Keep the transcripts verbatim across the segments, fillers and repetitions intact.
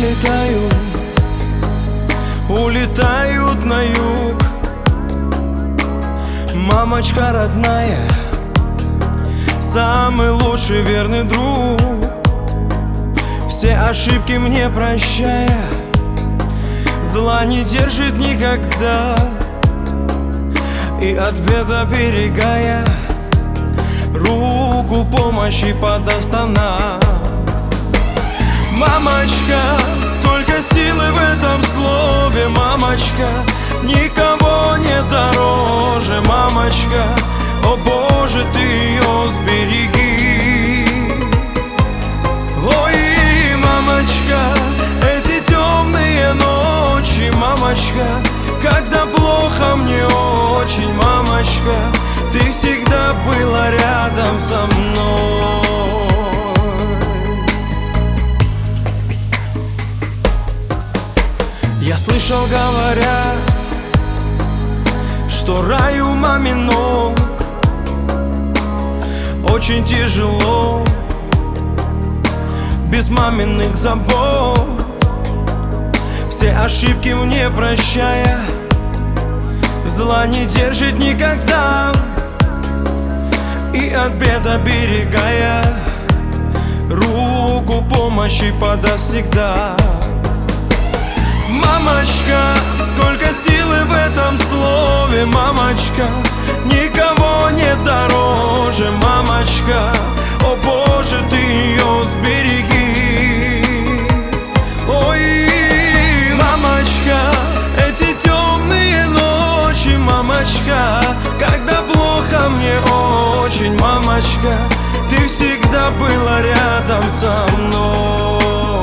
улетают, улетают на юг. Мамочка родная, самый лучший верный друг. Все ошибки мне прощая, зла не держит никогда. И от бед оберегая, руку помощи подаст она. Мамочка, сколько силы в этом слове, мамочка, никого не дороже, мамочка, о Боже, ты ее сбереги. Ой, мамочка, эти темные ночи, мамочка, когда плохо мне очень, мамочка, ты всегда была рядом со мной. Я слышал, говорят, что рай у мамин ног. Очень тяжело без маминых забот. Все ошибки мне прощая, зла не держит никогда. И от бед оберегая, руку помощи подаст всегда. Мамочка, сколько силы в этом слове, мамочка, никого не дороже, мамочка, о Боже, ты ее сбереги. Ой, мамочка, эти темные ночи, мамочка, когда плохо мне очень, мамочка, ты всегда была рядом со мной.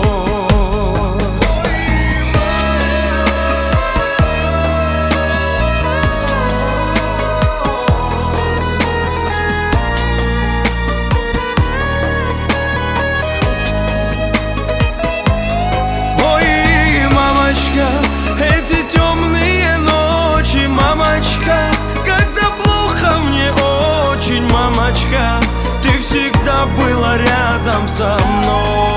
Эти темные ночи, мамочка, когда плохо мне очень, мамочка, ты всегда была рядом со мной.